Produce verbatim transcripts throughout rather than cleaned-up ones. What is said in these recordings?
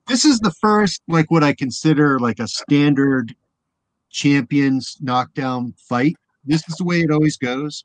This is the first, like what I consider like a standard champions knockdown fight. This is the way it always goes.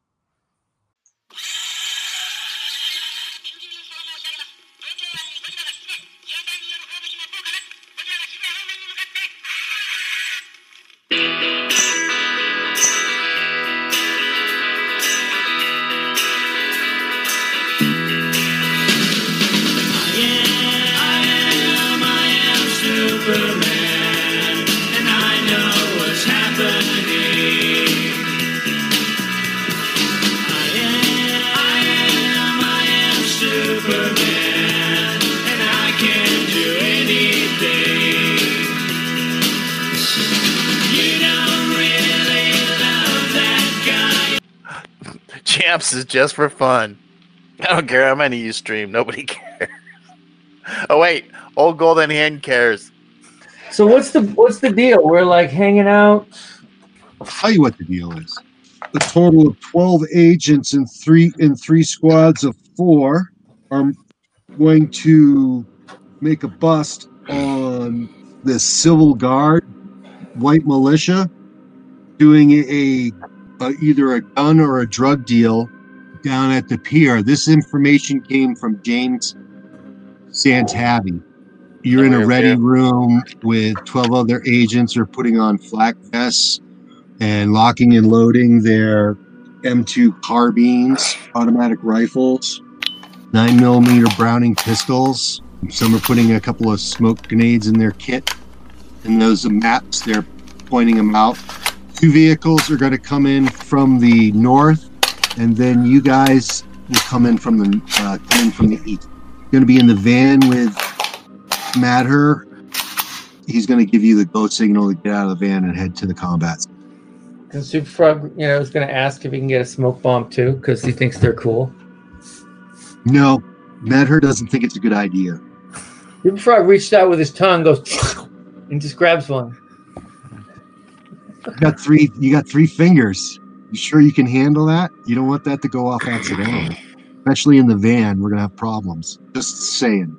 Champs is just for fun. I don't care how many you stream. Nobody cares. Oh wait, old golden hand cares. So what's the what's the deal? We're like hanging out. I'll tell you what the deal is. A total of twelve agents in three in three squads of four are going to make a bust on the civil guard, white militia, doing a, a either a gun or a drug deal down at the pier. This information came from James Santavi. You're in a ready room with twelve other agents who are putting on flak vests and locking and loading their M two carbines, automatic rifles, nine millimeter Browning pistols. Some are putting a couple of smoke grenades in their kit. And those maps, they're pointing them out. Two vehicles are going to come in from the north, and then you guys will come in from the uh, come in from the east. You're going to be in the van with Madher. He's going to give you the go signal to get out of the van and head to the combat. And Super Frog, you know, is going to ask if he can get a smoke bomb too, because he thinks they're cool. No, Madher doesn't think it's a good idea. Super Frog reached out with his tongue, goes, and just grabs one. You got three. You got three fingers. You sure you can handle that? You don't want that to go off accidentally, especially in the van. We're gonna have problems. Just saying.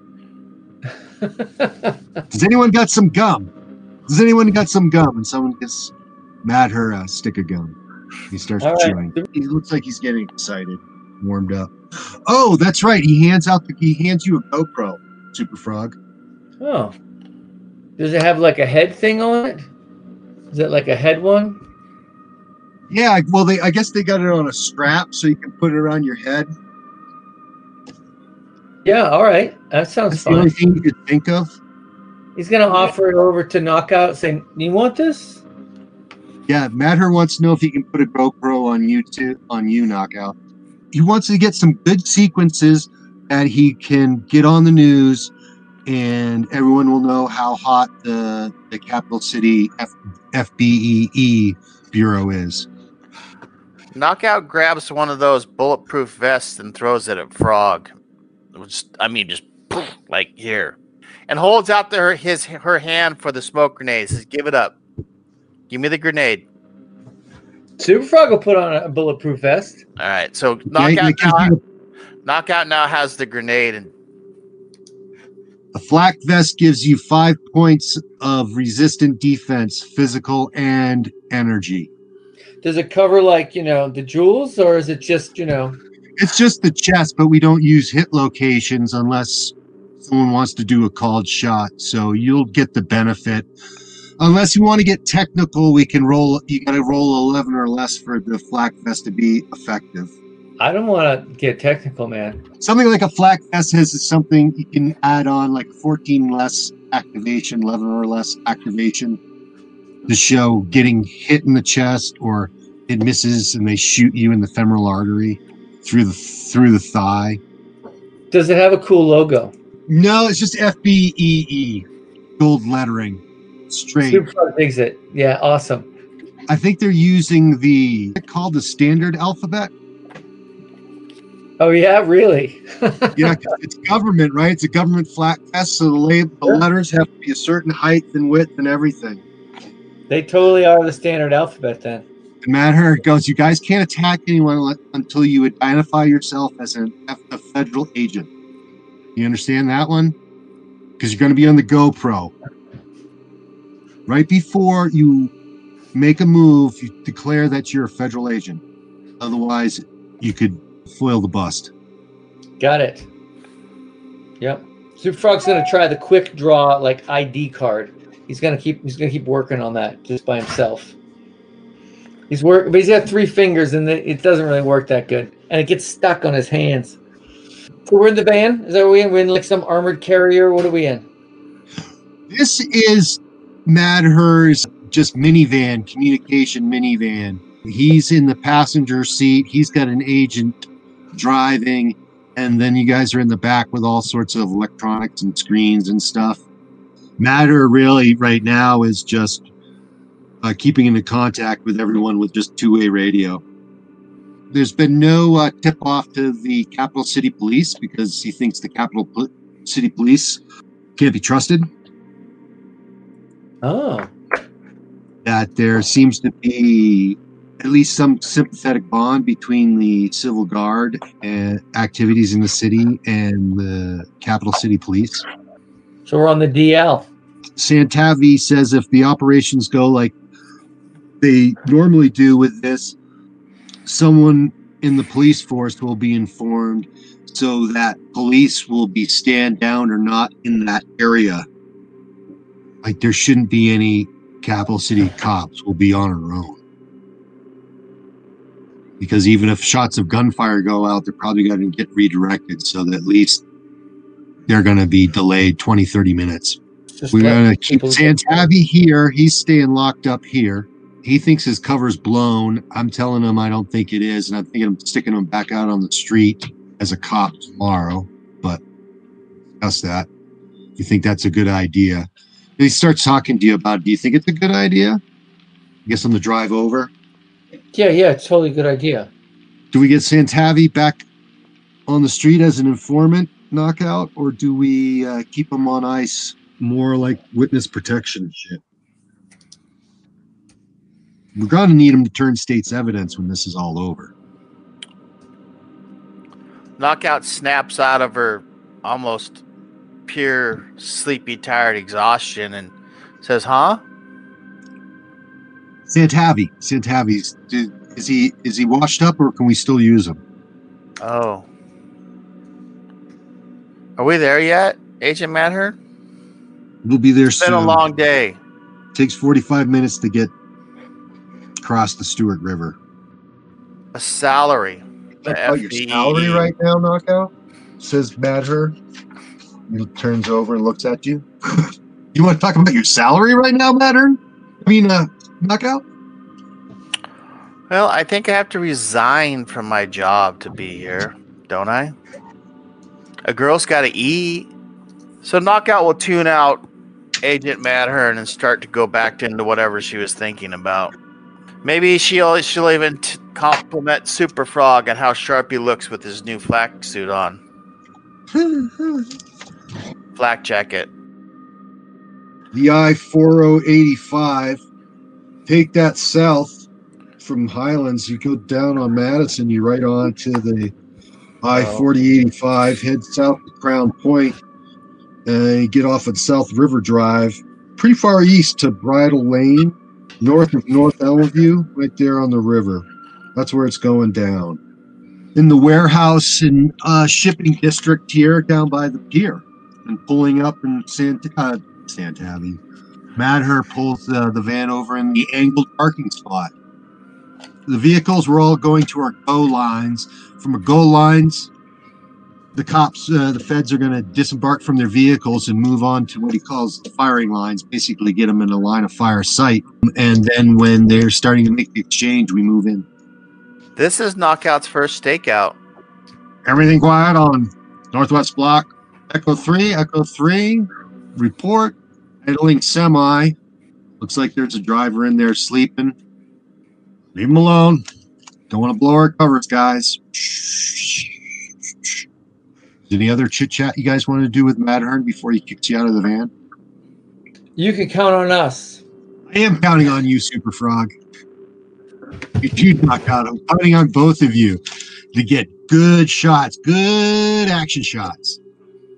Does anyone got some gum? Does anyone got some gum? And someone gets Madher a stick of gum. He starts All chewing. right. He looks like he's getting excited, warmed up. Oh, that's right. He hands out. The, he hands you a GoPro, Super Frog. Oh. Does it have like a head thing on it? Is it like a head one? Yeah, well, they I guess they got it on a strap so you can put it around your head. Yeah, all right. That sounds That's fun. the only thing you could think of. He's going to offer it over to Knockout, saying, you want this? Yeah, Madher wants to know if he can put a GoPro on you too, on you, Knockout. He wants to get some good sequences that he can get on the news, and everyone will know how hot the the Capital City F, FBEE Bureau is. Knockout grabs one of those bulletproof vests and throws it at Frog. Which, I mean, just poof, like here, and holds out to her his her hand for the smoke grenade. Says, "Give it up. Give me the grenade." Super Frog will put on a bulletproof vest. All right, so Yeah, knockout it gives now, you- knockout now has the grenade, and A flak vest gives you five points of resistant defense, physical and energy. Does it cover, like, you know, the jewels, or is it just, you know? It's just the chest, but we don't use hit locations unless someone wants to do a called shot. So you'll get the benefit. Unless you want to get technical, we can roll. You got to roll eleven or less for the flak vest to be effective. I don't want to get technical, man. Something like a flak vest has something you can add on, like fourteen less activation, eleven or less activation, to show getting hit in the chest, or it misses and they shoot you in the femoral artery through the through the thigh. Does it have a cool logo? No, it's just F B E E, gold lettering, straight. Super Frog digs it. Yeah, awesome. I think they're using the called the standard alphabet. Oh yeah, really? Yeah, 'cause it's government, right? It's a government flat vest, so the, lab, the Sure. letters have to be a certain height and width and everything. They totally are the standard alphabet then. And Madher goes, "You guys can't attack anyone le- until you identify yourself as an, a federal agent. You understand that one?" because you're going to be on the GoPro. Right before you make a move, you declare that you're a federal agent. Otherwise, you could foil the bust. Got it. Yep. Super Frog's gonna try the quick draw like I D card. He's gonna keep he's gonna keep working on that just by himself. He's work, but he's got three fingers and it doesn't really work that good, and it gets stuck on his hands. So we're in the van. Is that what we in? We're in like some armored carrier. What are we in? This is Madher's just minivan, communication minivan. He's in the passenger seat. He's got an agent driving, and then you guys are in the back with all sorts of electronics and screens and stuff. Madher really right now is just uh, keeping into contact with everyone with just two-way radio. There's been no uh, tip-off to the Capital City Police because he thinks the Capital Pol- City Police can't be trusted. Oh. That there seems to be at least some sympathetic bond between the Civil Guard and activities in the city and the Capital City Police. So we're on the D L. Santavi says if the operations go like they normally do with this, someone in the police force will be informed so that police will be stand down or not in that area. Like there shouldn't be any Capital City cops, will be on our own. Because even if shots of gunfire go out, they're probably going to get redirected so that at least they're going to be delayed twenty, thirty minutes. Just We're let going to keep people- Santavi here. He's staying locked up here. He thinks his cover's blown. I'm telling him I don't think it is, and I'm thinking of sticking him back out on the street as a cop tomorrow. But discuss that. You think that's a good idea? He starts talking to you about, do you think it's a good idea? I guess on the drive over. Yeah, yeah, it's totally a good idea. Do we get Santavi back on the street as an informant knockout, or do we uh, keep him on ice more like witness protection shit? We're going to need him to turn state's evidence when this is all over. Knockout snaps out of her almost pure sleepy, tired exhaustion and says, huh? Santavi. Santavi's, is he, is he washed up, or can we still use him? Oh. Are we there yet, Agent Madher? We'll be there It's been soon. a long day. Takes forty-five minutes to get across the Stewart River. A salary. The About your F D E. salary right now, Knockout? Says Madher. He turns over and looks at you. You want to talk about your salary right now, Madher? I mean, uh, Knockout? Well, I think I have to resign from my job to be here, don't I? A girl's got to eat. So Knockout will tune out Agent Madhern and start to go back into whatever she was thinking about. Maybe she'll she'll even t- compliment Super Frog on how sharp he looks with his new flak suit on. Flak jacket. The I four oh eighty-five. Take that south from Highlands. You go down on Madison. You right on to the I forty eighty-five. Head south to Crown Point. And you get off at South River Drive. Pretty far east to Bridle Lane. North of North Elmview. Right there on the river. That's where it's going down. In the warehouse and uh, shipping district here down by the pier. And pulling up in Sant- uh, Santavi. Madher pulls uh, the van over in the angled parking spot. The vehicles were all going to our go lines. From our go lines, the cops, uh, the feds are going to disembark from their vehicles and move on to what he calls the firing lines, basically get them in a line of fire sight. And then when they're starting to make the exchange, we move in. This is Knockout's first stakeout. Everything quiet on Northwest Block. Echo three, Echo three, report. Idling semi. Looks like there's a driver in there sleeping. Leave him alone. Don't want to blow our covers, guys. Any other chit chat you guys want to do with Madhern before he kicks you out of the van? You can count on us. I am counting on you, Super Frog. If you knock out, I'm counting on both of you to get good shots, good action shots.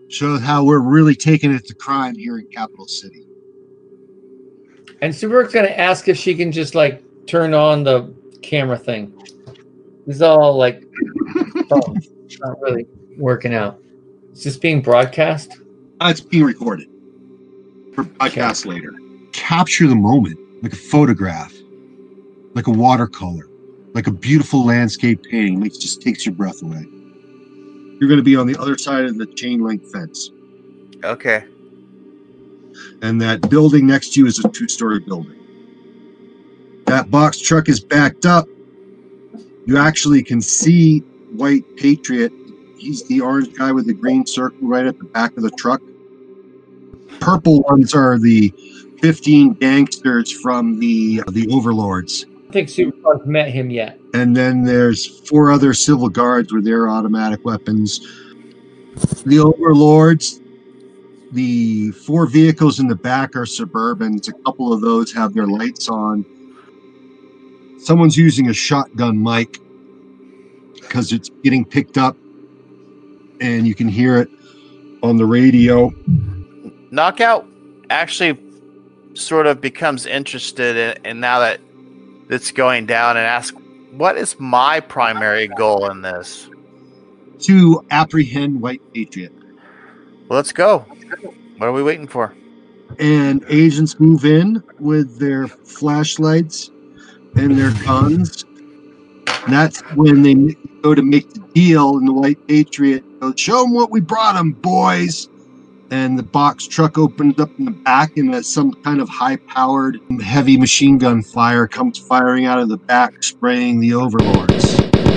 Shows how we're really taking it to crime here in Capital City. And Superwork's gonna ask if she can just like turn on the camera thing. This is all like oh, it's not really working out. Is this being broadcast? Uh, it's being recorded for podcast okay. later. Capture the moment like a photograph, like a watercolor, like a beautiful landscape painting. It just takes your breath away. You're going to be on the other side of the chain link fence. Okay. And that building next to you is a two-story building. That box truck is backed up. You actually can see White Patriot. He's the orange guy with the green circle right at the back of the truck. Purple ones are the fifteen gangsters from the the Overlords. I don't think Superfrog's met him yet. And then there's four other civil guards with their automatic weapons. The Overlords, the four vehicles in the back are Suburbans. A couple of those have their lights on. Someone's using a shotgun mic because it's getting picked up and you can hear it on the radio. Knockout actually sort of becomes interested in, in now that it's going down and asks, what is my primary goal in this? To apprehend White Patriot. Well, let's go. What are we waiting for? And agents move in with their flashlights and their guns. And that's when they go to make the deal, and the White Patriot goes, show them what we brought them, boys. And the box truck opens up in the back, and uh, some kind of high-powered, heavy machine gun fire comes firing out of the back, spraying the Overlords.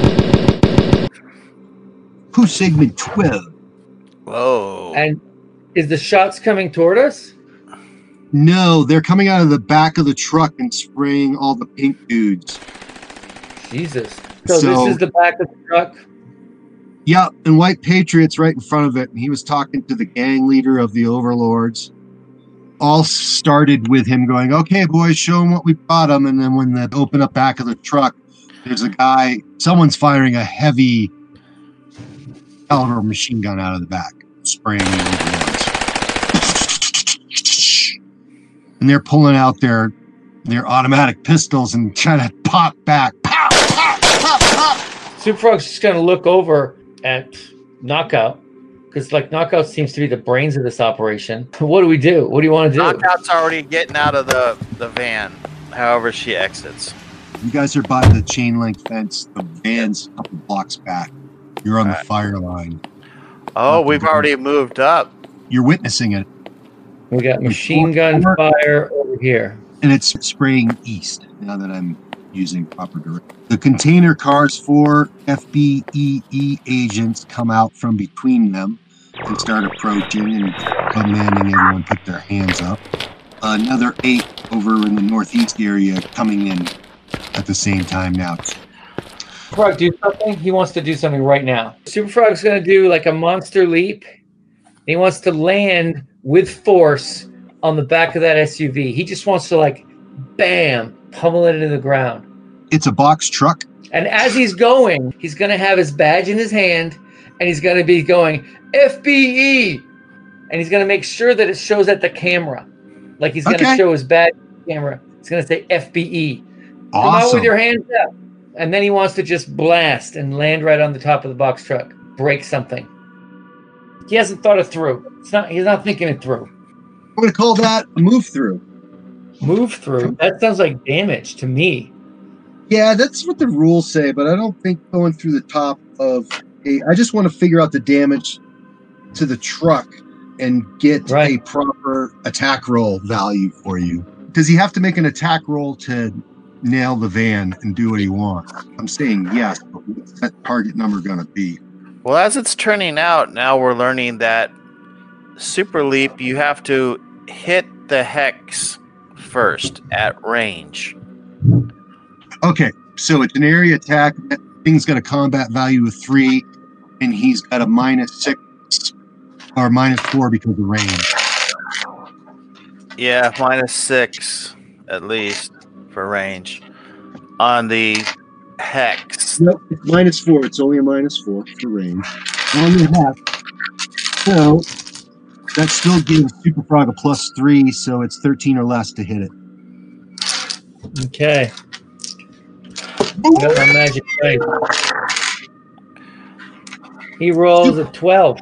Who Sigmund twelve? Whoa. And is the shots coming toward us? No, they're coming out of the back of the truck and spraying all the pink dudes. Jesus. So, So- this is the back of the truck? Yeah, and White Patriot's right in front of it, and he was talking to the gang leader of the Overlords. All started with him going, okay, boys, show them what we brought them. And then when they open up back of the truck, there's a guy, someone's firing a heavy caliber machine gun out of the back, spraying the Overlords. And they're pulling out their their automatic pistols and trying to pop back. Pow, pop, pop, pop. Superfrog's just going to look over at Knockout, because like Knockout seems to be the brains of this operation. What do we do? What do you want to do? Knockout's already getting out of the, the van, however she exits. You guys are by the chain link fence. The van's a couple blocks back. You're on All the right. fire line. Oh, we've already moved up. You're witnessing it, We got machine gun fire over here. and it's spraying east now that I'm using proper direction. The container cars, four F B E E agents come out from between them and start approaching and commanding everyone put their hands up. Another eight over in the northeast area coming in at the same time now. Frog, do something. He wants to do something right now. Superfrog's going to do like a monster leap. He wants to land with force on the back of that S U V. He just wants to like, bam, pummel it into the ground. It's a box truck. And as he's going, he's going to have his badge in his hand, and he's going to be going, F B E! And he's going to make sure that it shows at the camera. Like he's going to Okay. show his badge at the camera. It's going to say F B E. Come out Awesome. with your hands up. And then he wants to just blast and land right on the top of the box truck. Break something. He hasn't thought it through. It's not. He's not thinking it through. I'm going to call that a move through. Move through. That sounds like damage to me. Yeah, that's what the rules say, but I don't think going through the top of a. I just want to figure out the damage to the truck and get Right. a proper attack roll value for you. Does he have to make an attack roll to nail the van and do what he wants? I'm saying yes, but what's that target number going to be? Well, as it's turning out, now we're learning that Super Leap, you have to hit the hex first at range. Okay, so it's an area attack. That thing's got a combat value of three, and he's got a minus six or minus four because of range. Yeah, minus six at least for range on the hex. Nope, it's minus four. It's only a minus four for range. On the half. So That still gives Super Frog a plus three, so it's thirteen or less to hit it. Okay. Got my magic dice. He rolls a twelve.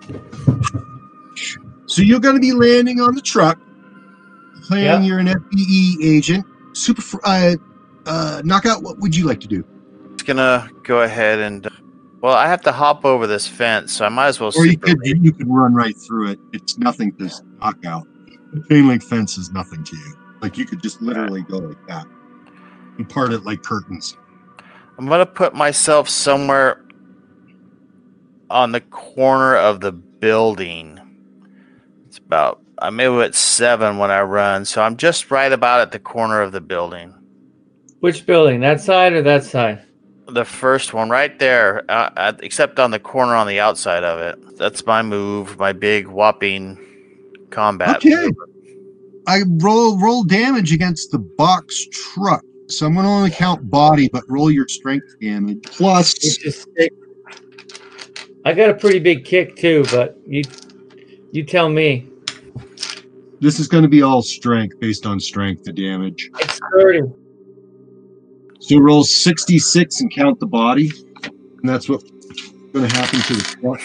So you're going to be landing on the truck, playing Yep. you're an F B E agent. Super Fr- uh, uh, Knockout, what would you like to do? It's gonna go ahead and. Uh, well, I have to hop over this fence, so I might as well. Or you super could leap. you could run right through it. It's nothing to Knockout. The chain link fence is nothing to you. Like you could just literally go like that and part it like curtains. I'm gonna put myself somewhere on the corner of the building. It's about I'm maybe at seven when I run, so I'm just right about at the corner of the building. Which building? That side or that side? The first one, right there, uh, at, except on the corner on the outside of it. That's my move, my big whopping combat. Okay. move. I roll roll damage against the box truck. So I'm going to only count body, but roll your strength damage. Plus, It's just sick. I got a pretty big kick too, but you you tell me. this is going to be all strength based on strength, the damage. It's thirty. So roll sixty-six and count the body. And that's what's going to happen to the truck.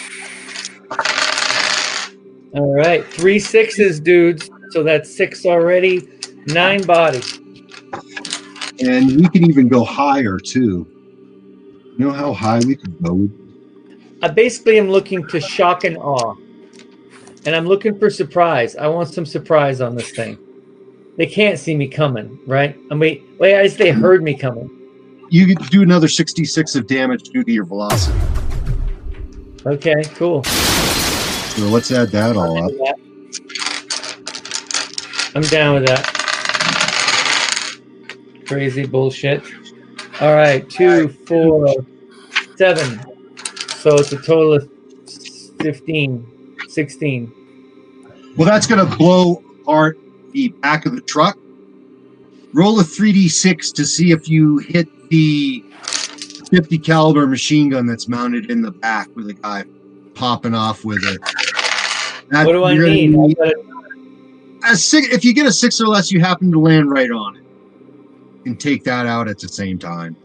All right, three sixes, dudes. So that's six already. Nine bodies. And we can even go higher, too. You know how high we could go? I basically am looking to shock and awe, and I'm looking for surprise. I want some surprise on this thing. They can't see me coming, right? I mean, wait, I guess they heard me coming. You could do another sixty-six of damage due to your velocity. Okay, cool. So let's add that all up. I'm down with that. Crazy bullshit. All right, two, four, seven. So it's a total of fifteen, sixteen. Well, that's going to blow apart the back of the truck. Roll a three d six to see if you hit the fifty caliber machine gun that's mounted in the back with a guy popping off with it. That- What do I you're gonna need? I gotta- A six, if you get a six or less, you happen to land right on it. You can take that out at the same time.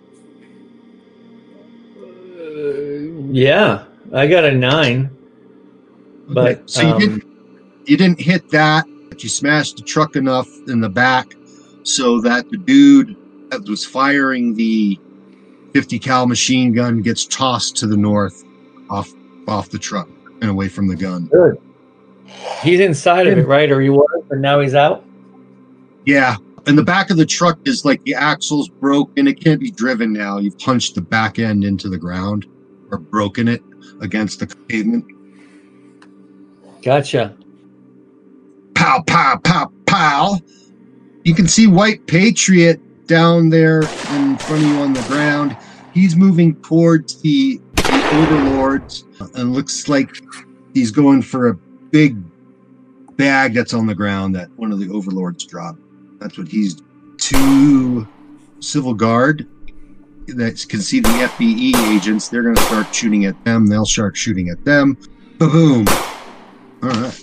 Uh, yeah, I got a nine. But Okay, so you um, didn't you didn't hit that, but you smashed the truck enough in the back so that the dude that was firing the fifty cal machine gun gets tossed to the north off off the truck and away from the gun. good. He's inside of it, right? Or he was, but now he's out. Yeah. And the back of the truck is like the axle's broken. It can't be driven now. You've punched the back end into the ground or broken it against the pavement. Gotcha. Pow, pow, pow, pow. You can see White Patriot down there in front of you on the ground. He's moving towards the, the overlords and looks like he's going for a big bag that's on the ground that one of the overlords dropped. That's what he's to Civil Guard that can see the F B E agents. They're going to start shooting at them. They'll start shooting at them. Boom. All right.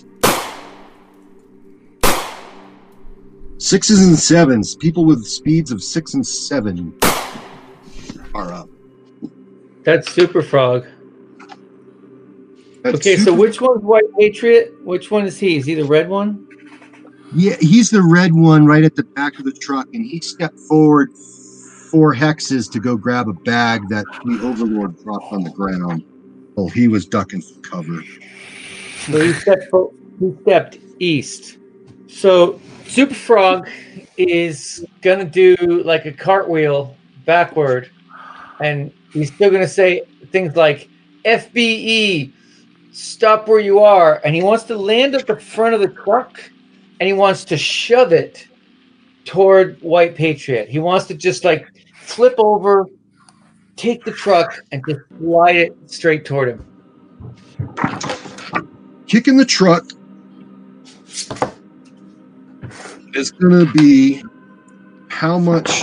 Sixes and sevens. People with speeds of six and seven are up. That's Super Frog. That's Okay, so super- which one's White Patriot? Which one is he? Is he the red one? Yeah, he's the red one right at the back of the truck, and he stepped forward four hexes to go grab a bag that the Overlord dropped on the ground. Oh, he was ducking for cover. So he stepped, fo- he stepped east. So Super Frog is gonna do like a cartwheel backward, and he's still gonna say things like F B E, stop where you are, and he wants to land at the front of the truck, and he wants to shove it toward White Patriot. He wants to just like flip over, take the truck, and just slide it straight toward him. Kicking the truck is going to be how much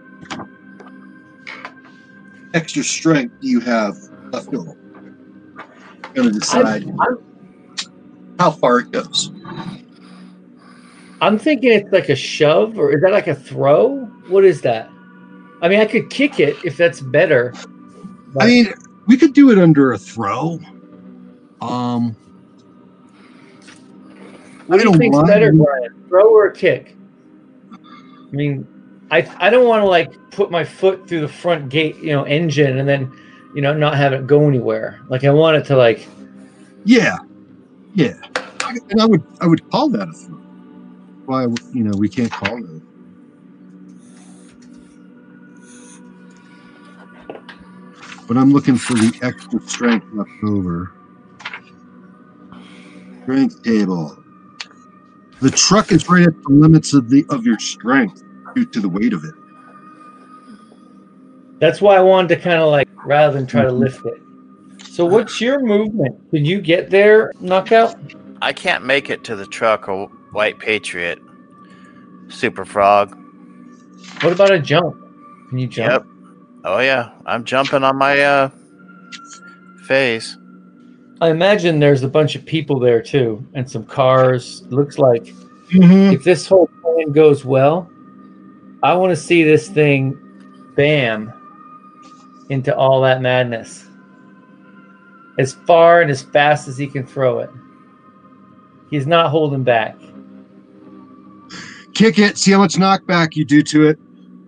extra strength do you have left over? Going to decide. I'm, how far it goes. I'm thinking it's like a shove, or is that like a throw? What is that? I mean, I could kick it if that's better. I mean, we could do it under a throw. Um, what do you think's better, Brian? Throw or a kick? I mean, I I don't want to like put my foot through the front gate, you know, engine, and then, you know, not have it go anywhere. Like I want it to like. Yeah, yeah, and I would I would call that a throw. Why, you know, we can't call it. But I'm looking for the extra strength left over. Strength table. The truck is right at the limits of the of your strength due to the weight of it. That's why I wanted to kind of like, rather than try to lift it. So what's your movement? Can you get there, Knockout? I can't make it to the truck or White Patriot. Super Frog. What about a jump? Can you jump? Yep. Oh yeah, I'm jumping on my uh, face. I imagine there's a bunch of people there too, and some cars. It looks like Mm-hmm. if this whole plan goes well, I want to see this thing, bam, into all that madness. As far and as fast as he can throw it. He's not holding back. Kick it. See how much knockback you do to it.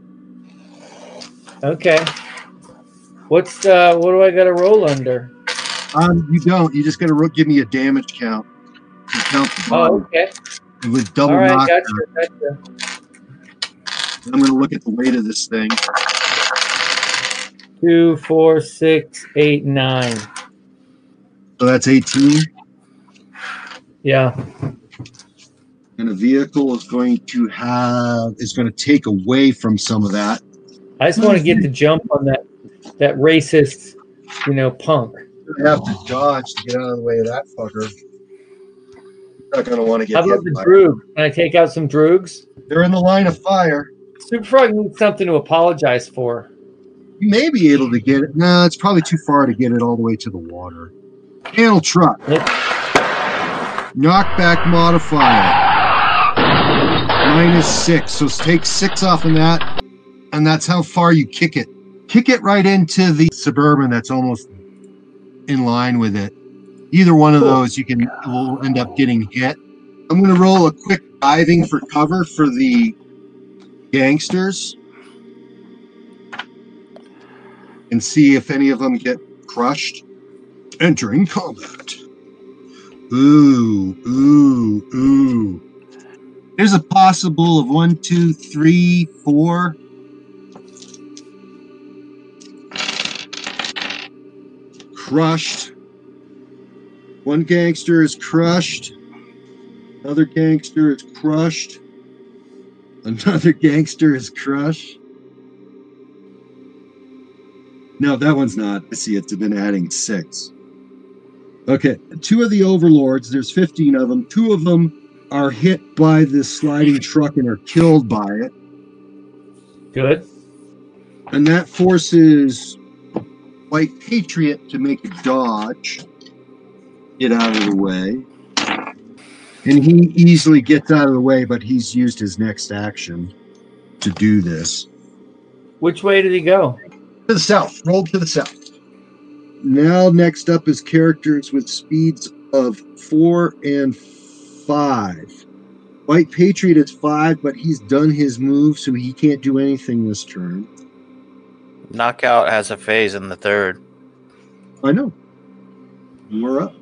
Okay. What's uh? What do I got to roll under? Um, you don't. You just got to ro- give me a damage count. You count the Oh, body okay. with double All right, knockback. gotcha, gotcha. I'm going to look at the weight of this thing. Two, four, six, eight, nine. So that's eighteen. Yeah. And a vehicle is going to have is going to take away from some of that. I just want to get the jump on that that racist, you know, punk. You have to dodge to get out of the way of that fucker. You're not going to want to get How hit about the by it. Droog? Can I take out some Droogs? They're in the line of fire. Super Frog needs something to apologize for. You may be able to get it. No, it's probably too far to get it all the way to the water. Panel truck. Yep. Knockback modifier. Minus six. So take six off of that. And that's how far you kick it. Kick it right into the Suburban that's almost in line with it. Either one of Cool. those you can will end up getting hit. I'm going to roll a quick diving for cover for the gangsters and see if any of them get crushed. Entering combat. Ooh, ooh, ooh. There's a possible of one, two, three, four. Crushed. One gangster is crushed. Another gangster is crushed. Another gangster is crushed. No, that one's not. I see it's been adding six. Okay, two of the overlords, there's fifteen of them. Two of them are hit by this sliding truck and are killed by it. Good. And that forces White Patriot to make a dodge. Get out of the way. And he easily gets out of the way, but he's used his next action to do this. Which way did he go? To the south. Roll to the south. Now, next up is characters with speeds of four and five. White Patriot is five, but he's done his move, so he can't do anything this turn. Knockout has a phase in the third. I know. We're up.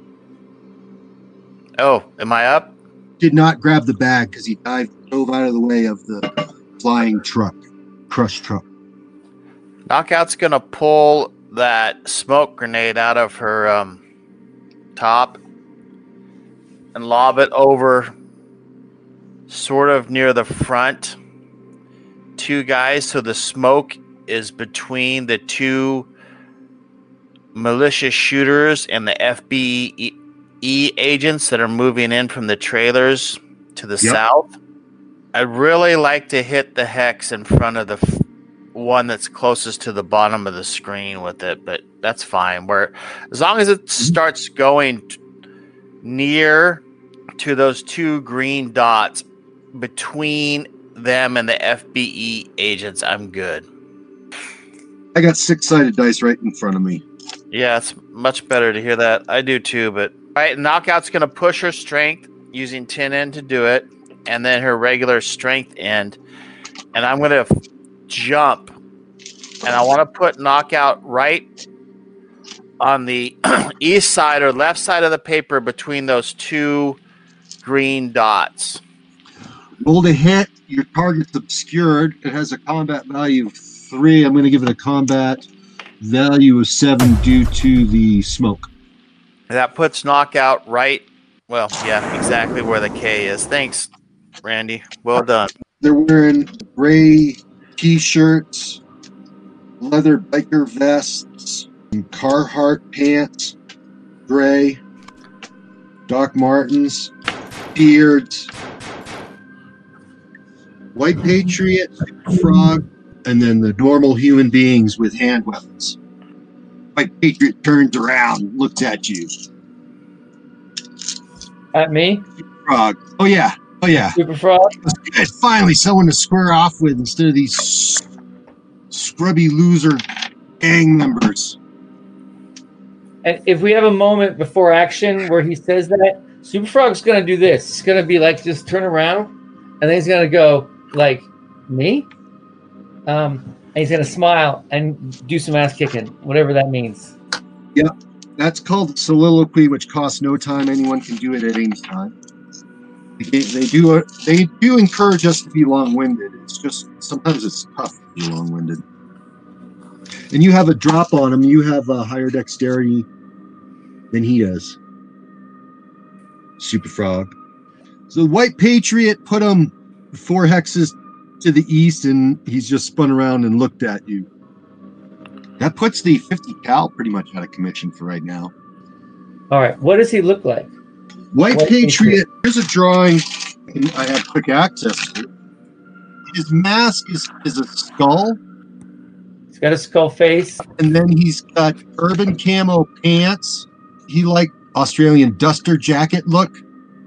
Oh, am I up? Did not grab the bag because he dived, dove out of the way of the flying truck, crushed truck. Knockout's gonna pull that smoke grenade out of her um, top and lob it over sort of near the front. Two guys, so the smoke is between the two malicious shooters and the F B E agents that are moving in from the trailers to the Yep. south. I'd really like to hit the hex in front of the f- one that's closest to the bottom of the screen with it, but that's fine. Where as long as it starts going t- near to those two green dots between them and the F B E agents, I'm good. I got six-sided dice right in front of me. Yeah, it's much better to hear that. I do too, but all right, Knockout's gonna push her strength using tin end to do it, and then her regular strength end, and I'm gonna f- jump, and I want to put Knockout right on the east side or left side of the paper between those two green dots. Roll to hit. Your target's obscured. It has a combat value of three. I'm going to give it a combat value of seven due to the smoke. That puts Knockout right, well, yeah, exactly where the K is. Thanks, Randy. Well done. They're wearing gray t-shirts, leather biker vests, Carhartt pants, gray, Doc Martens, beards, White Patriot, Frog, and then the normal human beings with hand weapons. White Patriot turns around, looks at you. At me? Frog. Oh yeah. Oh yeah. Super Frog? Good. Finally someone to square off with instead of these scrubby loser gang members. And if we have a moment before action where he says that, Super Frog's going to do this. It's going to be like, just turn around, and then he's going to go, like, me? Um, and he's going to smile and do some ass kicking, whatever that means. Yeah, that's called soliloquy, which costs no time. Anyone can do it at any time. They, they do they do encourage us to be long-winded. It's just sometimes it's tough to be long-winded. And you have a drop on him. You have a higher dexterity than he does. Super Frog. So the White Patriot put him four hexes to the east, and he's just spun around and looked at you. That puts the fifty cal pretty much out of commission for right now. All right. What does he look like? White, White Patriot, Patriot. Here's a drawing and I have quick access to. His mask is, is a skull, He's got a skull face. and then he's got urban camo pants. He like Australian duster jacket look.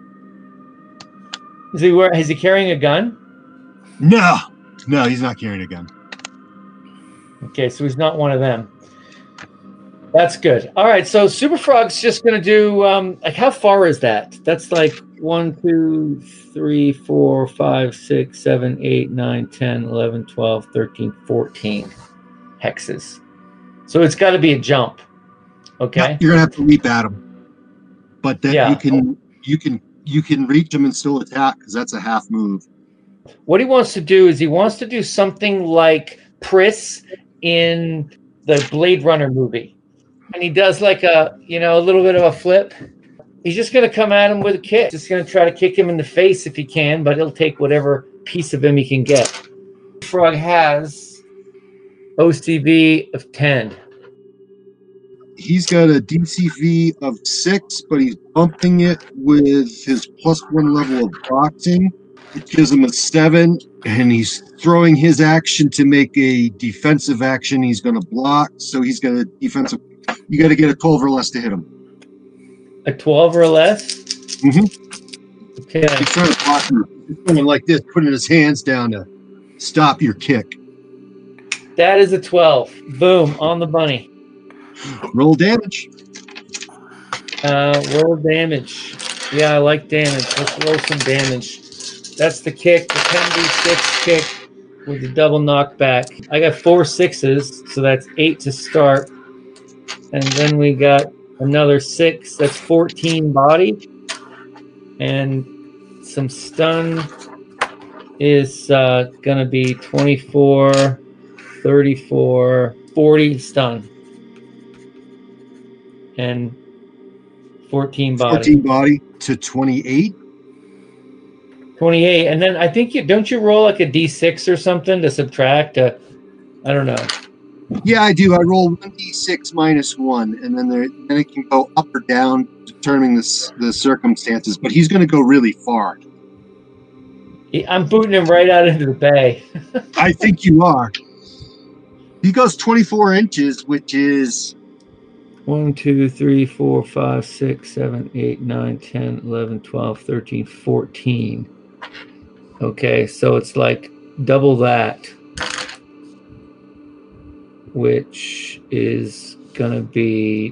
Is he wear, is he carrying a gun? No, no, he's not carrying a gun. Okay, so he's not one of them. That's good. All right, so Super Frog's just going to do, um, like, how far is that? That's like one, two, three, four, five, six, seven, eight, nine, ten, eleven, twelve, thirteen, fourteen hexes. So it's got to be a jump. Okay. You're gonna have to leap at him, but then Yeah. you can you can you can reach him and still attack because that's a half move. What he wants to do is he wants to do something like Pris in the Blade Runner movie. And he does like a, you know, a little bit of a flip. He's just going to come at him with a kick. Just going to try to kick him in the face if he can, but he'll take whatever piece of him he can get. Frog has O C V of ten. He's got a D C V of six, but he's bumping it with his plus one level of boxing. It gives him a seven, and he's throwing his action to make a defensive action. He's going to block, so he's got a defensive. You got to get a twelve or less to hit him. A twelve or less? Mm-hmm. Okay. He's trying to block you. He's going like this, putting his hands down to stop your kick. That is a twelve. Boom, on the bunny. Roll damage. Uh, roll damage. Yeah, I like damage. Let's roll some damage. That's the kick, the ten d six kick with the double knockback. I got four sixes, so that's eight to start. And then we got another six, that's fourteen body. And some stun is uh, going to be twenty-four, thirty-four, forty stun. And fourteen body. fourteen body to twenty-eight. twenty-eight, and then I think you don't you roll like a d six or something to subtract a, I don't know. Yeah, I do. I roll one d six minus one, and then there, then it can go up or down, determining the the circumstances. But he's going to go really far. He- I'm booting him right out into the bay. I think you are. He goes twenty-four inches, which is one, two, three, four, five, six, seven, eight, nine, ten, eleven, twelve, thirteen, fourteen. Okay, so it's like double that, which is gonna be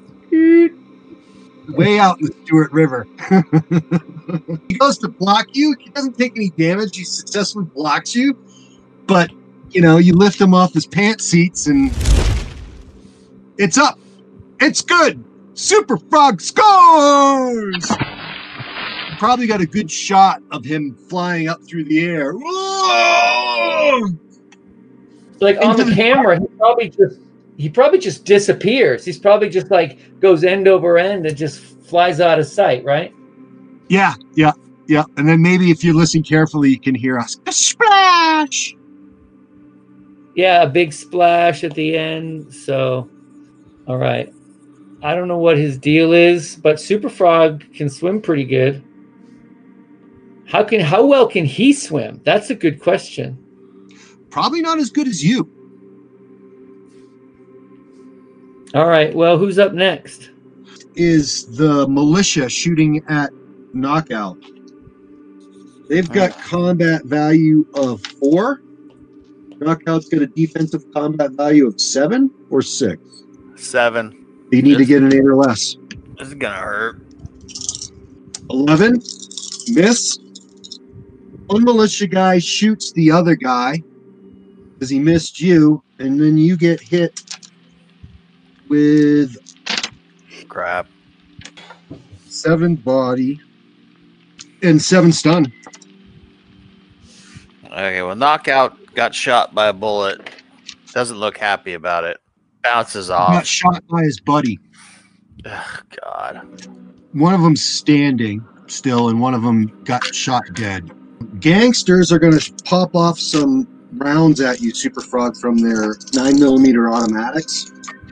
way out in the Stewart River. He goes to block you. He doesn't take any damage. He successfully blocks you. But, you know, you lift him off his pants seats and it's up. It's good. Super Frog scores! You probably got a good shot of him flying up through the air. Whoa! like on the camera. He probably just he probably just disappears. He's probably just like goes end over end and just flies out of sight, right? Yeah, yeah, yeah. And then maybe if you listen carefully, you can hear us. A splash! Yeah, a big splash at the end. So, all right. I don't know what his deal is, but Super Frog can swim pretty good. How can how well can he swim? That's a good question. Probably not as good as you. All right. Well, who's up next? Is the militia shooting at Knockout. They've got combat value of four. Knockout's got a defensive combat value of seven or six. Seven. You need to get an eight or less. This is gonna hurt. Eleven. Miss. One militia guy shoots the other guy because he missed you, and then you get hit with Crap. seven body and seven stun. Okay, well, Knockout got shot by a bullet. Doesn't look happy about it. Bounces Got off. shot by his buddy. Ugh, God. One of them's standing still, and one of them got shot dead. Gangsters are going to pop off some rounds at you, Super Frog, from their nine millimeter automatics.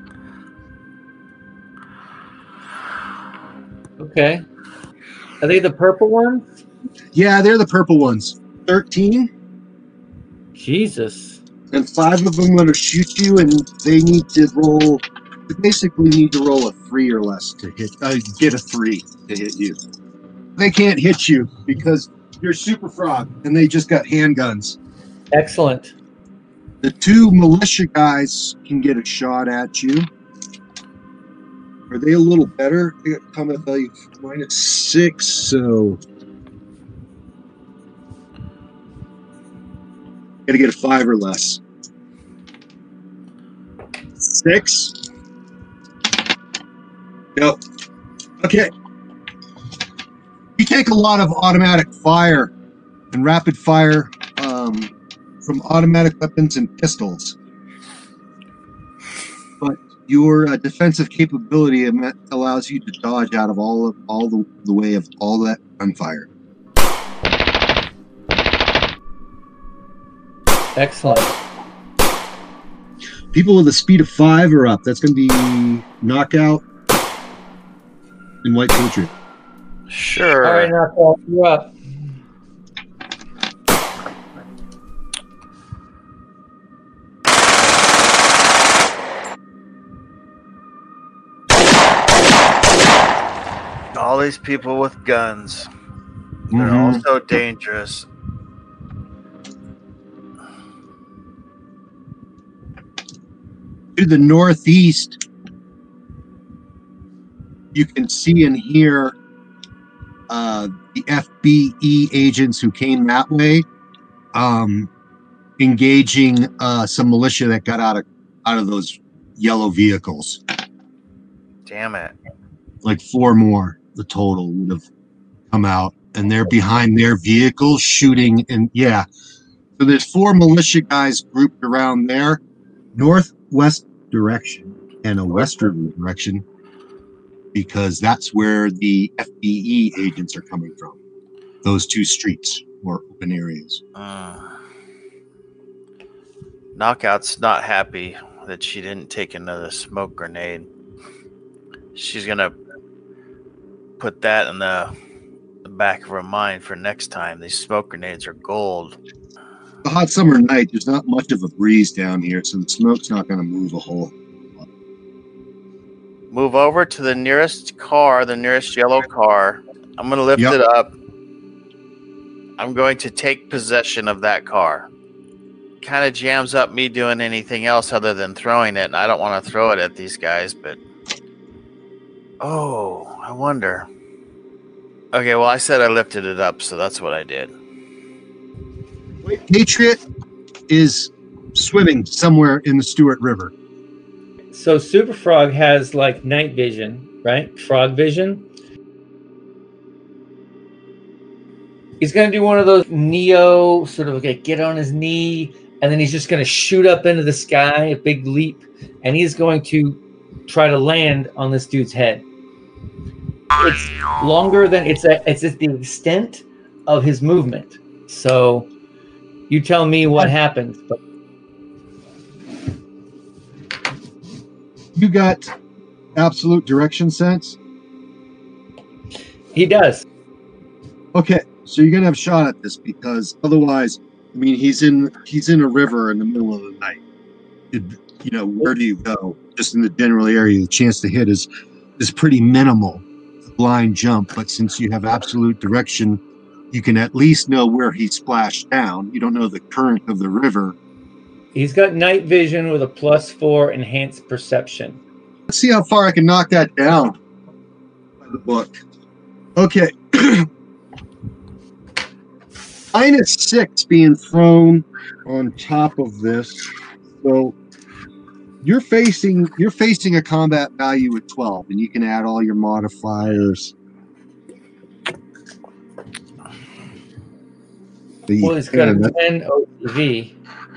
Okay. Are they the purple ones? Yeah, they're the purple ones. Thirteen, Jesus. and five of them are going to shoot you, and they need to roll. They basically need to roll a three or less to hit. Uh, get a three to hit you. They can't hit you because you're Super Frog, and they just got handguns. Excellent. The two militia guys can get a shot at you. Are they a little better? They got combat value minus six, so gotta get a five or less. Six. Nope. Okay. You take a lot of automatic fire and rapid fire um, from automatic weapons and pistols, but your uh, defensive capability allows you to dodge out of all of all the, the way of all that gunfire. Excellent. People with a speed of five or up. That's going to be Knockout and White Patriot. Sure. All right, Knockout, you're up. All these people with guns. They're Mhm. all so dangerous. To the northeast, you can see and hear uh, the F B E agents who came that way, um, engaging uh, some militia that got out of out of those yellow vehicles. Damn it. Like four more, the total would have come out, and they're behind their vehicles shooting. And yeah, so there's four militia guys grouped around there, northwest direction and a westerly direction, because that's where the F B E agents are coming from. Those two streets or open areas. Uh, Knockout's not happy that she didn't take another smoke grenade. She's gonna put that in the, the back of her mind for next time. These smoke grenades are gold. A hot summer night, there's not much of a breeze down here, so the smoke's not going to move a whole lot. move over to the nearest car, the nearest yellow car. I'm going to lift Yep. it up. I'm going to take possession of that car. Kind of jams up me doing anything else other than throwing it. And I don't want to throw it at these guys, but... Oh, I wonder. Okay, well, I said I lifted it up, so that's what I did. Patriot is swimming somewhere in the Stewart River. So Super Frog has like night vision, right? Frog vision. He's going to do one of those Neo sort of like get on his knee, and then he's just going to shoot up into the sky, a big leap, and he's going to try to land on this dude's head. It's longer than it's a, it's at the extent of his movement. So you tell me what happens. But You got absolute direction sense? he does. Okay, so you're gonna have a shot at this because otherwise, I mean, he's in he's in a river in the middle of the night. It, you know, where do you go? Just in the general area, the chance to hit is is pretty minimal. Blind jump, but since you have absolute direction, you can at least know where he splashed down. You don't know the current of the river. He's got night vision with a plus four enhanced perception. Let's see how far I can knock that down by the book. Okay. Minus six being thrown on top of this. So you're facing you're facing a combat value at twelve, and you can add all your modifiers. Well, he's got a ten O T V.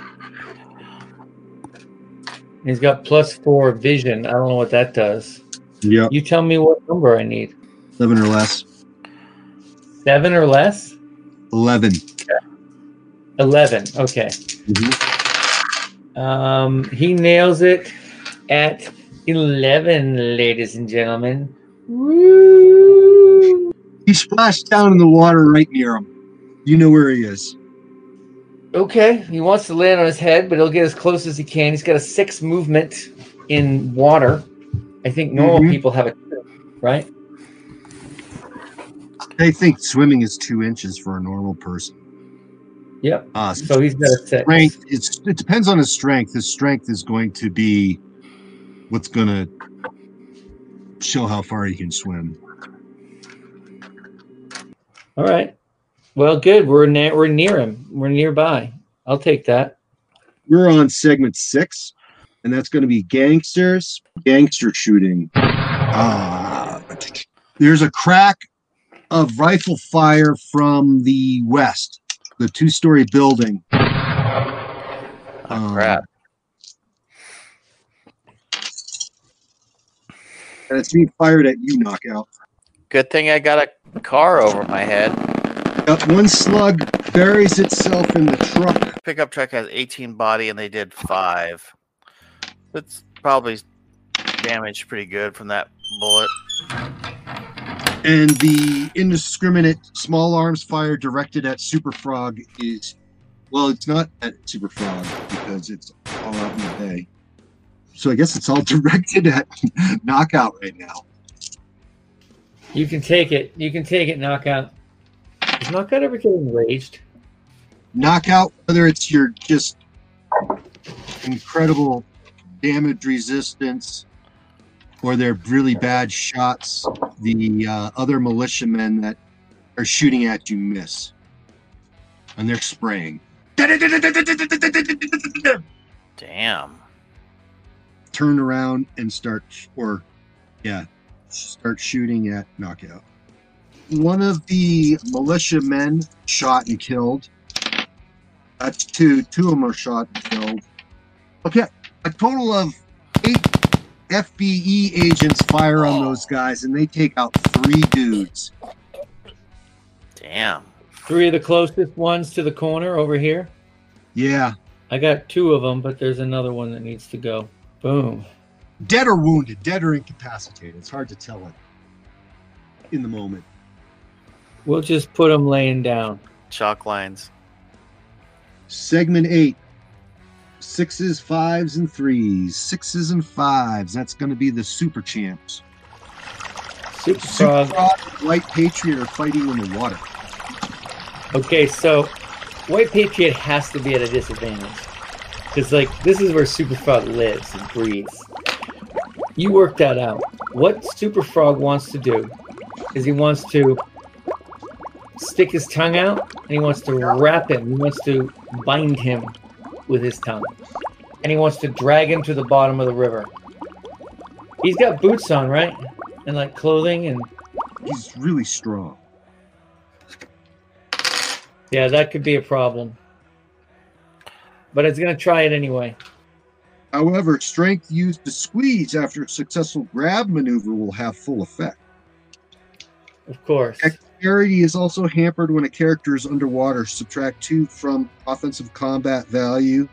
He's got plus four vision. I don't know what that does. Yep. You tell me what number I need. Seven or less. Seven or less? Eleven. Eleven. Okay. Mm-hmm. Um, he nails it at eleven, ladies and gentlemen. Woo! He splashed down in the water right near him. You know where he is. Okay, he wants to land on his head, but he'll get as close as he can. He's got a six movement in water. I think normal Mhm. people have a two, right? They think swimming is two inches for a normal person. Yep. Uh, So he's got a six. strength. It's, it depends on his strength. His strength is going to be what's going to show how far he can swim. All right. Well, good. We're na- we're near him. We're nearby. I'll take that. We're on segment six, and that's going to be gangsters, gangster shooting. Uh, there's a crack of rifle fire from the west, the two-story building. Oh, Um, crap. And it's being fired at you, Knockout. Good thing I got a car over my head. Got one slug buries itself in the truck. Pickup truck has eighteen body and they did five. That's probably damaged pretty good from that bullet. And the indiscriminate small arms fire directed at Super Frog is, well, it's not at Super Frog because it's all out in the bay. So I guess it's all directed at Knockout right now. You can take it. You can take it, Knockout. Is Knockout ever getting enraged? Knockout, whether it's your just incredible damage resistance or they're really bad shots, the uh, other militiamen that are shooting at you miss. And they're spraying. Damn. Turn around and start, or yeah, start shooting at Knockout. One of the militiamen shot and killed. That's two. Two of them are shot and killed. Okay, a total of eight F B E agents fire on those guys, and they take out three dudes. Damn. Three of the closest ones to the corner over here. Yeah, I got two of them, but there's another one that needs to go. Boom. dead or wounded, dead or incapacitated. It's hard to tell it in the moment. We'll just put them laying down. Chalk lines. Segment eight. Sixes, fives, and threes. Sixes and fives. That's going to be the super champs. Super Super Frog. Frog and White Patriot are fighting in the water. Okay, so White Patriot has to be at a disadvantage. Because, like, this is where Super Frog lives and breathes. You work that out. What Super Frog wants to do is he wants to stick his tongue out and he wants to wrap him. He wants to bind him with his tongue. And he wants to drag him to the bottom of the river. He's got boots on, right? And, like, clothing and... He's really strong. Yeah, that could be a problem. But it's going to try it anyway. However, strength used to squeeze after a successful grab maneuver will have full effect. Of course. Dexterity is also hampered when a character is underwater. Subtract two from offensive combat value.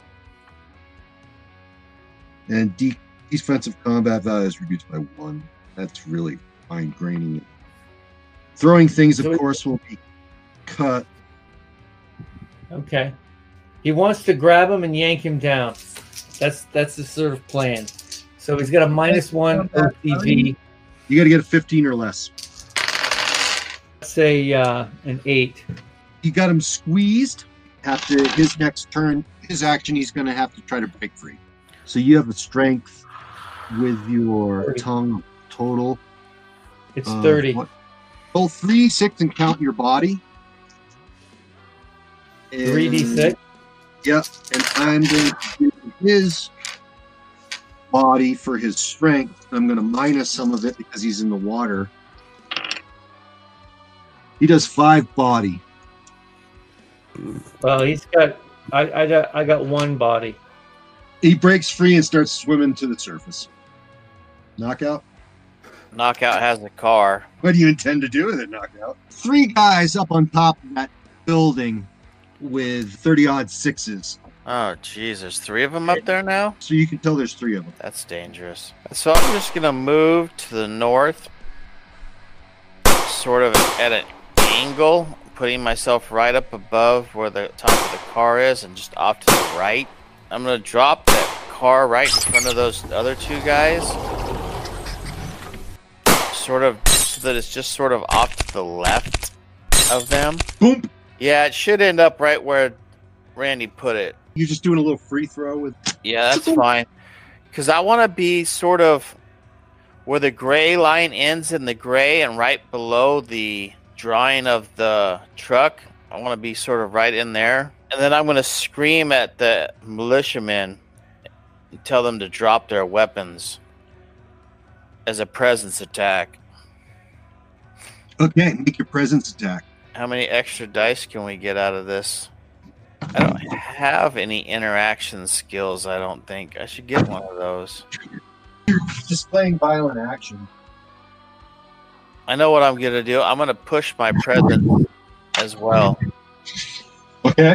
And de- defensive combat value is reduced by one. That's really fine-graining it. Throwing things, of course, will be cut. Okay. He wants to grab him and yank him down. That's that's the sort of plan. So he's got a minus one O C V. You got to get a fifteen or less. Let's say uh, an eight. You got him squeezed. After his next turn, his action, he's going to have to try to break free. So you have a strength with your thirty. tongue total. It's uh, thirty. what- Roll three, six, and count your body. three d six. Yep, and I'm going to do his body for his strength. I'm going to minus some of it because he's in the water. He does five body. Well, he's got. I, I got. I got one body. He breaks free and starts swimming to the surface. Knockout? Knockout has a car. What do you intend to do with it, Knockout? Three guys up on top of that building with thirty-odd sixes. Oh, jeez, there's three of them up there now? So you can tell there's three of them. That's dangerous. So I'm just going to move to the north, sort of at an angle, putting myself right up above where the top of the car is and just off to the right. I'm going to drop that car right in front of those other two guys, sort of so that it's just sort of off to the left of them. Boom! Yeah, it should end up right where Randy put it. You're just doing a little free throw with... Yeah, that's fine. Because I want to be sort of where the gray line ends in the gray and right below the drawing of the truck. I want to be sort of right in there. And then I'm going to scream at the militiamen and tell them to drop their weapons as a presence attack. Okay, make your presence attack. How many extra dice can we get out of this? I don't have any interaction skills, I don't think. I should get one of those. You're displaying violent action. I know what I'm going to do. I'm going to push my presence as well. Okay.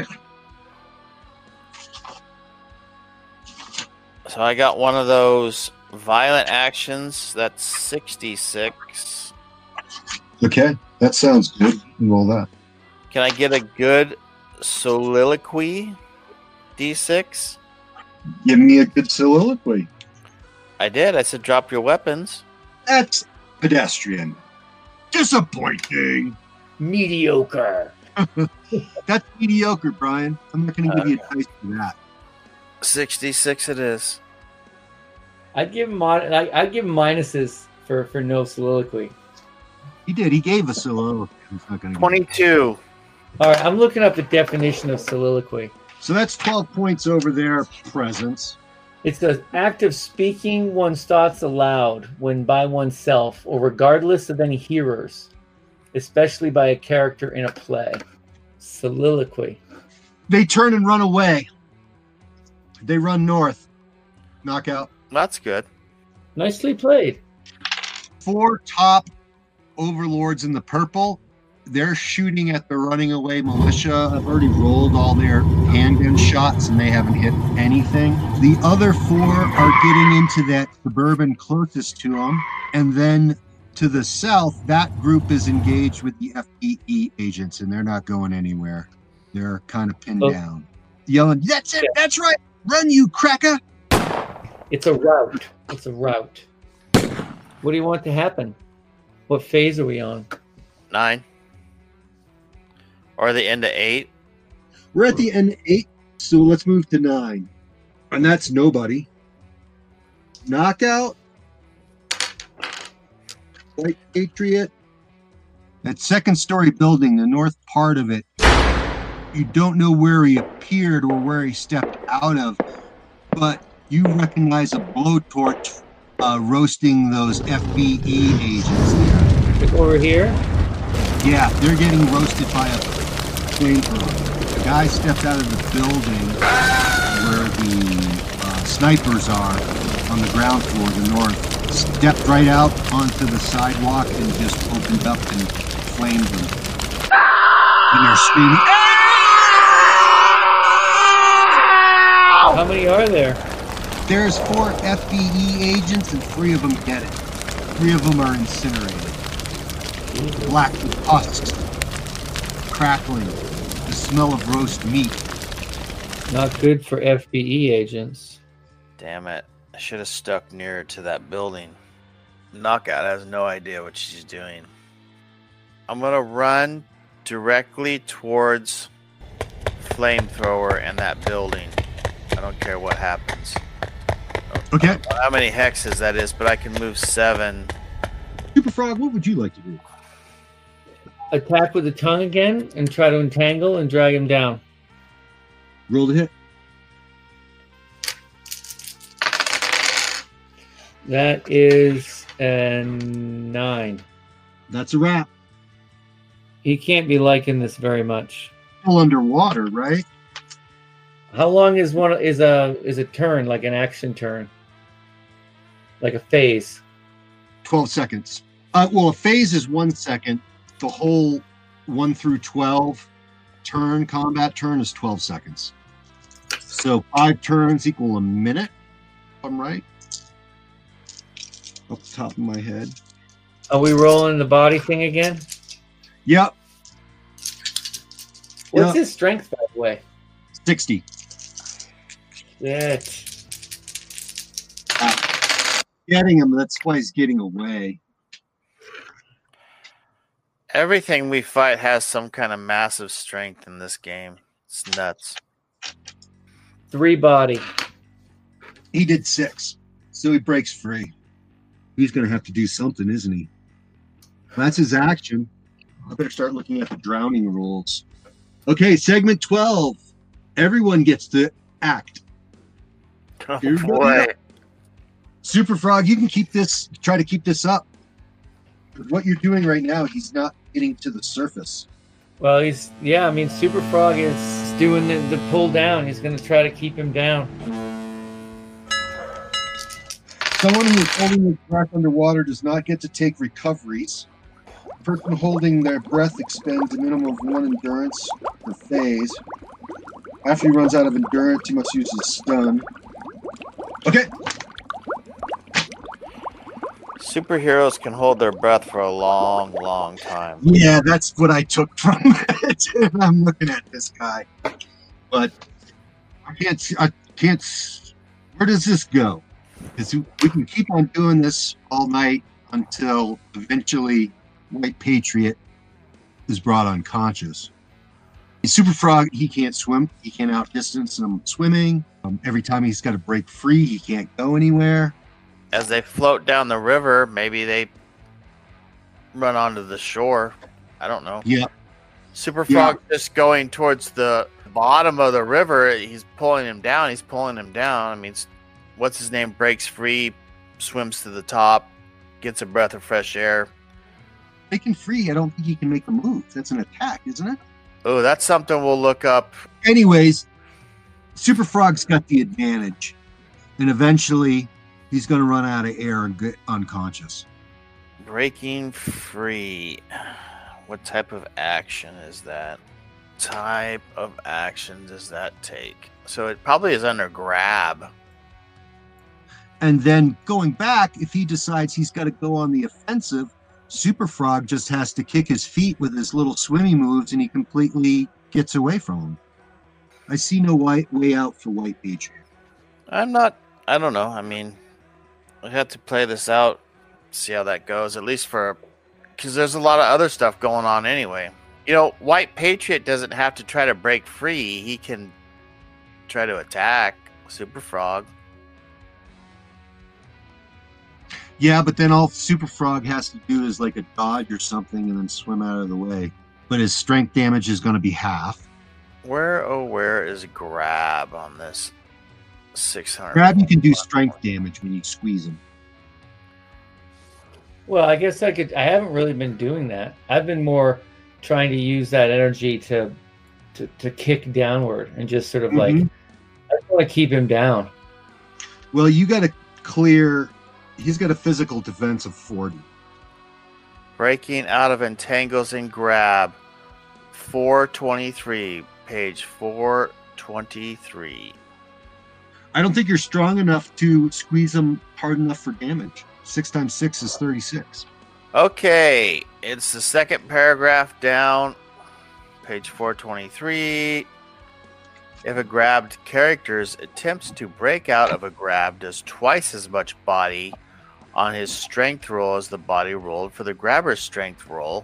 So I got one of those violent actions. That's sixty-six. Okay, that sounds good. Roll that. Can I get a good soliloquy D six? Give me a good soliloquy. I did. I said drop your weapons. That's pedestrian. Disappointing. Mediocre. That's mediocre, Brian. I'm not going to give you a dice for that. sixty-six it is. I'd give him. Mon- I, I'd give him minuses for for no soliloquy. He did. He gave a soliloquy. He's not going to. twenty-two. All right, I'm looking up the definition of soliloquy. So that's twelve points over there. Presence. It's the act of speaking one's thoughts aloud when by oneself or regardless of any hearers, especially by a character in a play. Soliloquy. They turn and run away. They run north. Knockout. That's good. Nicely played. Four top overlords in the purple. They're shooting at the running away militia. I've already rolled all their handgun shots and they haven't hit anything. The other four are getting into that suburban closest to them. And then to the south, that group is engaged with the F P E agents and they're not going anywhere. They're kind of pinned Oh. down. Yelling, that's it, that's right. Run, you cracker! It's a rout. It's a rout. What do you want to happen? What phase are we on? Nine. Or the end of eight. We're at the end of eight, so let's move to nine. And that's nobody. Knockout. White Patriot. That second story building, the north part of it, you don't know where he appeared or where he stepped out of, but you recognize a blowtorch uh, roasting those F B E agents there. Like over here? Yeah, they're getting roasted by a flamethrower. The guy stepped out of the building where the uh, snipers are on the ground floor, the north, stepped right out onto the sidewalk and just opened up and flamed them. And they're screaming, How many are there? There's four F B E agents and three of them get it. Three of them are incinerated. Black with husks, crackling, the smell of roast meat. Not good for F B E agents. Damn it. I should have stuck nearer to that building. Knockout has no idea what she's doing. I'm going to run directly towards Flamethrower and that building. I don't care what happens. Okay. I don't know how many hexes that is, but I can move seven. Super Frog, what would you like to do? Attack with the tongue again and try to entangle and drag him down. Roll to hit. That is a nine. That's a wrap. He can't be liking this very much. Still underwater, right? How long is one is a is a turn, like an action turn? Like a phase? twelve seconds. Uh, well, a phase is one second. The whole one through twelve turn, combat turn, is twelve seconds. So five turns equal a minute, if I'm right. Off the top of my head. Are we rolling the body thing again? Yep. What's Yep. his strength, by the way? sixty. Shit. Uh, getting him, that's why he's getting away. Everything we fight has some kind of massive strength in this game. It's nuts. Three body. He did six, so he breaks free. He's going to have to do something, isn't he? That's his action. I better start looking at the drowning rules. Okay, segment twelve. Everyone gets to act. Oh, Here we go. boy. Super Frog, you can keep this, try to keep this up. What you're doing right now, he's not getting to the surface. Well, he's yeah. I mean, Super Frog is doing the, the pull down. He's going to try to keep him down. Someone who is holding their breath underwater does not get to take recoveries. The person holding their breath expends a minimum of one endurance per phase. After he runs out of endurance, he must use his stun. Okay. Superheroes can hold their breath for a long, long time. Yeah, that's what I took from it. I'm looking at this guy, but I can't. see- I can't. s- Where does this go? Because we can keep on doing this all night until eventually White Patriot is brought unconscious. Super Frog, he can't swim. He can't outdistance him swimming. Um, every time he's got to break free, he can't go anywhere. As they float down the river, maybe they run onto the shore. I don't know. Yeah. Super Yeah. Frog just going towards the bottom of the river. He's pulling him down. He's pulling him down. I mean, s- what's his name? Breaks free, swims to the top, gets a breath of fresh air. Breaking free, I don't think he can make a move. That's an attack, isn't it? Oh, that's something we'll look up. Anyways, Super Frog's got the advantage, and eventually he's going to run out of air and get unconscious. Breaking free. What type of action is that? Type of action does that take? So it probably is under grab. And then going back, if he decides he's got to go on the offensive, Super Frog just has to kick his feet with his little swimmy moves, and he completely gets away from him. I see no white way out for White Patriot. I'm not. I don't know. I mean, I have to play this out, see how that goes. At least for, because there's a lot of other stuff going on anyway. You know, White Patriot doesn't have to try to break free. He can try to attack Super Frog. Yeah, but then all Super Frog has to do is like a dodge or something and then swim out of the way. But his strength damage is going to be half. Where, oh, where is Grab on this six hundred? Grab, you can do strength damage when you squeeze him. Well, I guess I could. I haven't really been doing that. I've been more trying to use that energy to to, to kick downward and just sort of like, Mhm. I just want to keep him down. Well, you got to clear. He's got a physical defense of forty. Breaking out of entangles and Grab. four twenty-three. Page four twenty-three. I don't think you're strong enough to squeeze him hard enough for damage. Six times six is thirty-six. Okay, it's the second paragraph down, page four twenty-three. If a grabbed character attempts to break out of a grab, does twice as much body on his strength roll as the body rolled for the grabber's strength roll.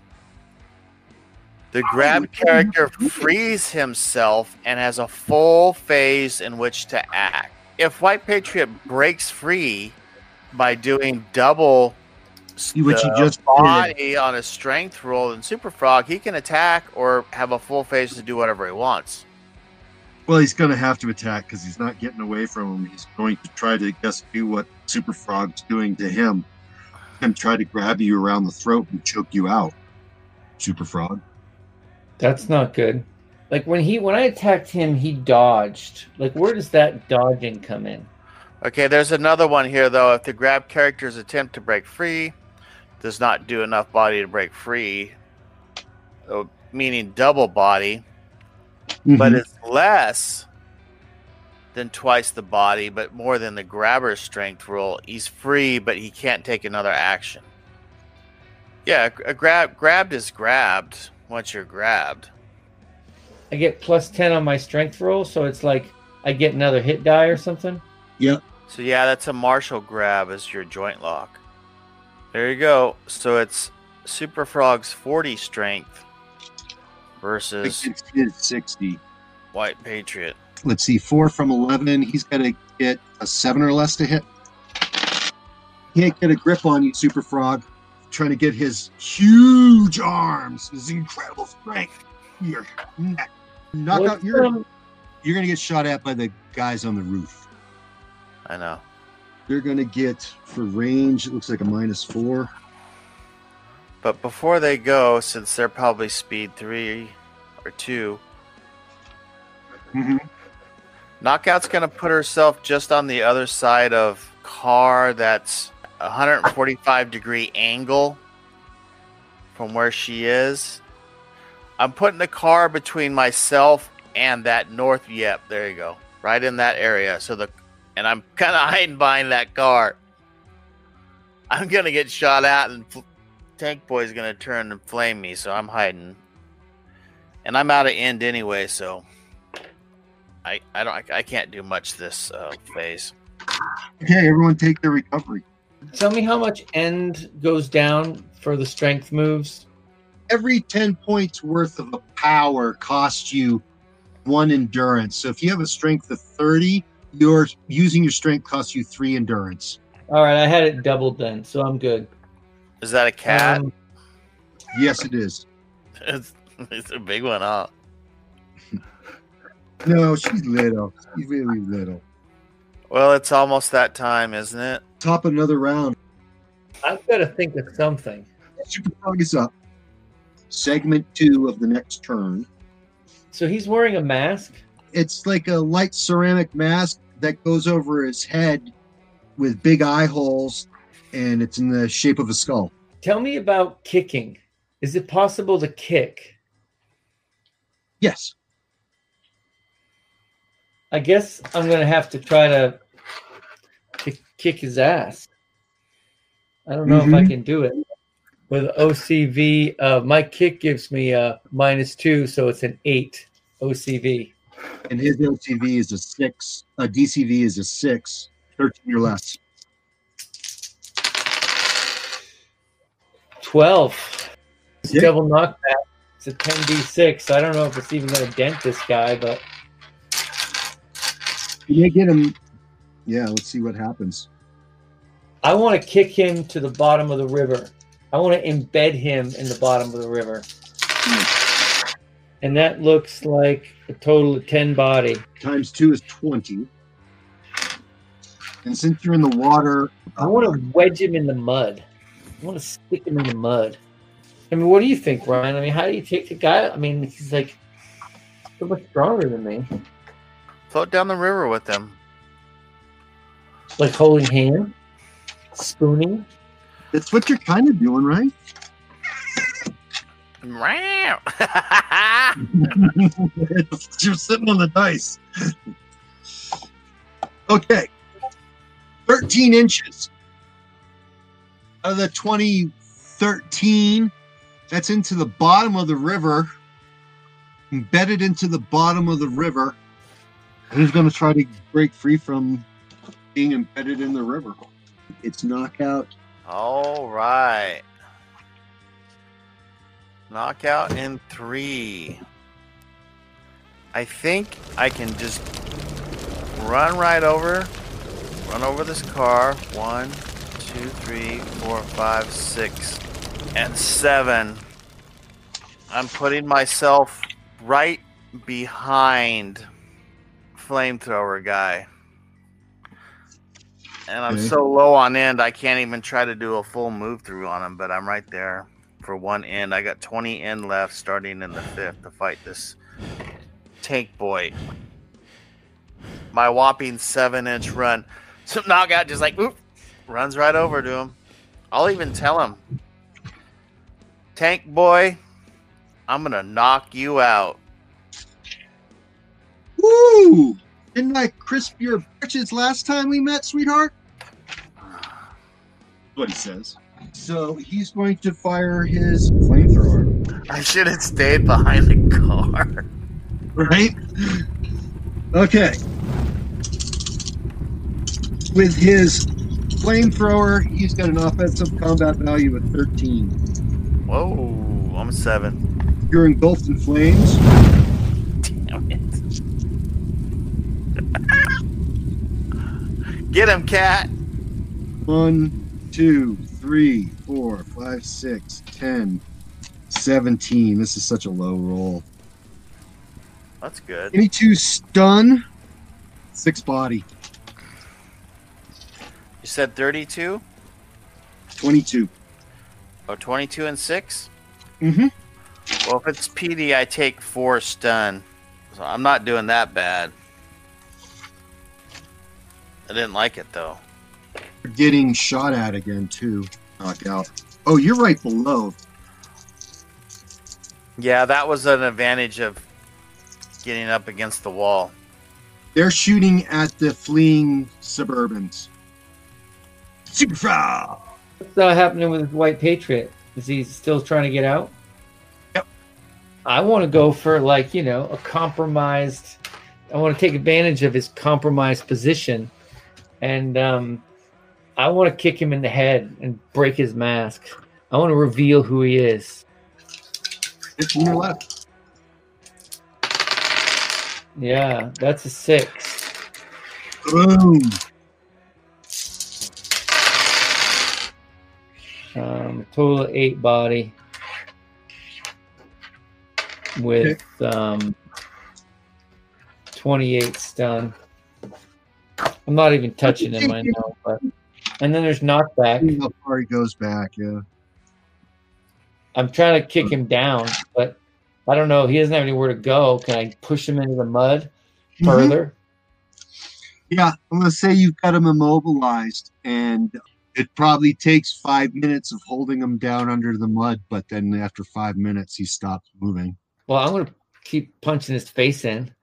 The grabbed character frees himself and has a full phase in which to act. If White Patriot breaks free by doing double Which you the just did. body on a strength roll in Super Frog, he can attack or have a full phase to do whatever he wants. Well, he's going to have to attack because he's not getting away from him. He's going to try to guess do what Super Frog's doing to him and try to grab you around the throat and choke you out. Super Frog. That's not good. Like when he when I attacked him, he dodged. Like where does that dodging come in? Okay, there's another one here, though. If the grab character's attempt to break free does not do enough body to break free, uh, meaning double body, but it's less than twice the body, but more than the grabber's strength roll, he's free, but he can't take another action. Yeah, a grab grabbed is grabbed once you're grabbed. I get plus ten on my strength roll, so it's like I get another hit die or something. Yep. So yeah, that's a martial grab as your joint lock. There you go. So it's Super Frog's forty strength versus Against his sixty. White Patriot. Let's see, four from eleven. He's got to get a seven or less to hit. He can't get a grip on you, Super Frog. Trying to get his huge arms, his incredible strength. Your neck. Knock What's, out your. um, You're going to get shot at by the guys on the roof. I know. They're going to get, for range, it looks like a minus four. But before they go, since they're probably speed three or two, Mm-hmm. Knockout's going to put herself just on the other side of car that's one hundred forty-five degree angle from where she is. I'm putting the car between myself and that north. Yep, there you go. Right in that area. So the and I'm kind of hiding behind that car. I'm going to get shot at and Tank Boy's going to turn and flame me, so I'm hiding. And I'm out of end anyway, so I I don't I can't do much this uh, phase. Okay, everyone take their recovery. Tell me how much end goes down for the strength moves. Every ten points worth of a power costs you one endurance. So if you have a strength of thirty, your using your strength costs you three endurance. All right, I had it doubled then, so I'm good. Is that a cat? Um, Yes, it is. it's, it's a big one, huh? No, she's little. She's really little. Well, it's almost that time, isn't it? Top another round. I've got to think of something. Super Frog is up. Segment two of the next turn. So he's wearing a mask. It's like a light ceramic mask that goes over his head with big eye holes, and it's in the shape of a skull. Tell me about kicking. Is it possible to kick? Yes. I guess I'm going to have to try to, to kick his ass. I don't know if I Mhm. can do it. With O C V, uh, my kick gives me a minus two, so it's an eight O C V. And his L T V is a six. Uh, D C V is a six. thirteen or less. twelve. Yeah. Double knockback. It's a ten d six. I don't know if it's even going to dent this guy, but You may get him. Yeah, let's see what happens. I want to kick him to the bottom of the river. I want to embed him in the bottom of the river. And that looks like a total of ten body. Times two is twenty. And since you're in the water, I want to wedge him in the mud. I want to stick him in the mud. I mean, what do you think, Ryan? I mean, how do you take the guy? I mean, he's like so much stronger than me. Float down the river with them. Like holding hand, spooning. that's what you're kind of doing, right? Meow. You're sitting on the dice. Okay. thirteen inches. Out of the twenty thirteen, that's into the bottom of the river. Embedded into the bottom of the river. And he's going to try to break free from being embedded in the river. It's knockout. All right. Knockout in three. I think I can just run right over, run over this car. One, two, three, four, five, six, and seven. I'm putting myself right behind flamethrower guy. And I'm Okay. so low on end, I can't even try to do a full move through on him, but I'm right there for one end. I got twenty end left starting in the fifth to fight this tank boy. My whopping seven inch run. So knockout just like, oop, runs right over to him. I'll even tell him, tank boy, I'm going to knock you out. Woo! Didn't I crisp your britches last time we met, sweetheart? That's what he says. So he's going to fire his flamethrower. I should have stayed behind the car. Right? Okay. With his flamethrower, he's got an offensive combat value of thirteen. Whoa, I'm a seven. You're engulfed in flames. Damn it. Get him, cat. One, two, three, four, five, six, ten, seventeen. This is such a low roll. That's good. twenty-two stun, six body. You said thirty-two? twenty-two. Oh, twenty-two and six? Mm-hmm. Well, if it's P D, I take four stun. So I'm not doing that bad. I didn't like it, though. You're getting shot at again, too. Knockout. Oh, you're right below. Yeah, that was an advantage of getting up against the wall. They're shooting at the fleeing Suburbans. Super Frog! What's uh, happening with his White Patriot? Is he still trying to get out? Yep. I want to go for, like, you know, a compromised. I want to take advantage of his compromised position. And um, I want to kick him in the head and break his mask. I want to reveal who he is. fifteen or left. Yeah, that's a six. Boom. Um, total of eight body with um, twenty-eight stun. I'm not even touching him, I know. But and then there's knockback. How far he goes back, yeah. I'm trying to kick him down, but I don't know. He doesn't have anywhere to go. Can I push him into the mud further? Yeah, I'm going to say you've got him immobilized, and it probably takes five minutes of holding him down under the mud, but then after five minutes, he stops moving. Well, I'm going to keep punching his face in.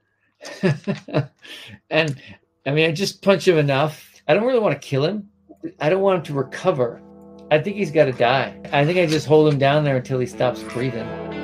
And, I mean, I just punch him enough. I don't really want to kill him. I don't want him to recover. I think he's got to die. I think I just hold him down there until he stops breathing.